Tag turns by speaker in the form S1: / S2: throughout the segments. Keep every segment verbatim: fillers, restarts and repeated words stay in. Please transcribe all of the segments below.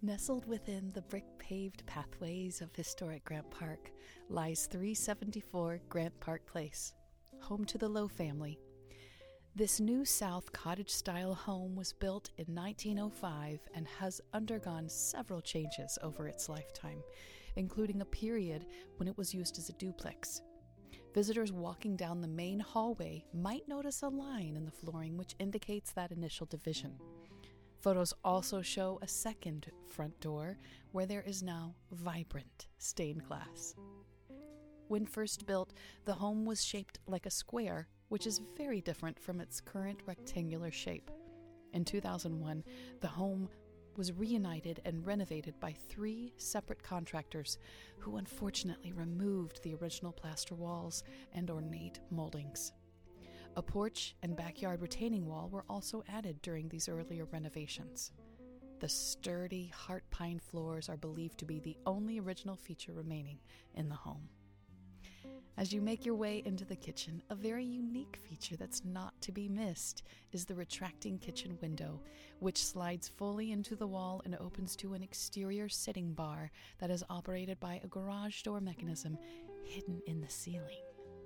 S1: Nestled within the brick-paved pathways of historic Grant Park lies three seventy-four Grant Park Place, home to the Lowe family. This new South cottage-style home was built in nineteen oh five and has undergone several changes over its lifetime, including a period when it was used as a duplex. Visitors walking down the main hallway might notice a line in the flooring which indicates that initial division. Photos also show a second front door where there is now vibrant stained glass. When first built, the home was shaped like a square, which is very different from its current rectangular shape. In two thousand one, the home was reunited and renovated by three separate contractors who unfortunately removed the original plaster walls and ornate moldings. A porch and backyard retaining wall were also added during these earlier renovations. The sturdy heart pine floors are believed to be the only original feature remaining in the home. As you make your way into the kitchen, a very unique feature that's not to be missed is the retracting kitchen window, which slides fully into the wall and opens to an exterior sitting bar that is operated by a garage door mechanism hidden in the ceiling.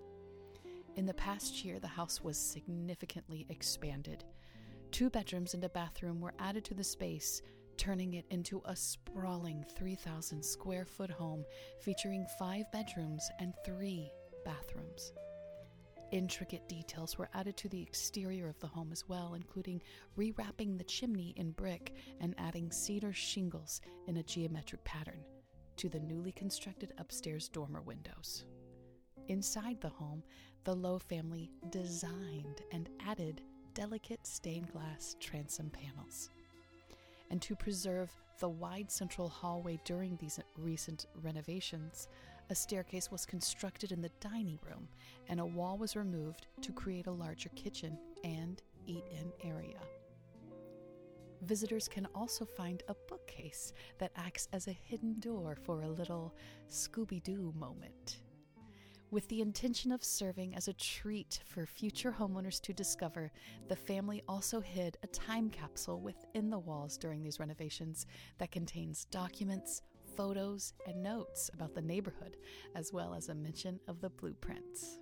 S1: In the past year, the house was significantly expanded. Two bedrooms and a bathroom were added to the space, turning it into a sprawling three thousand square foot home featuring five bedrooms and three bathrooms. Intricate details were added to the exterior of the home as well, including rewrapping the chimney in brick and adding cedar shingles in a geometric pattern to the newly constructed upstairs dormer windows. Inside the home, the Lowe family designed and added delicate stained glass transom panels. And to preserve the wide central hallway during these recent renovations, a staircase was constructed in the dining room and a wall was removed to create a larger kitchen and eat-in area. Visitors can also find a bookcase that acts as a hidden door for a little Scooby-Doo moment. With the intention of serving as a treat for future homeowners to discover, the family also hid a time capsule within the walls during these renovations that contains documents, photos, and notes about the neighborhood, as well as a mention of the blueprints.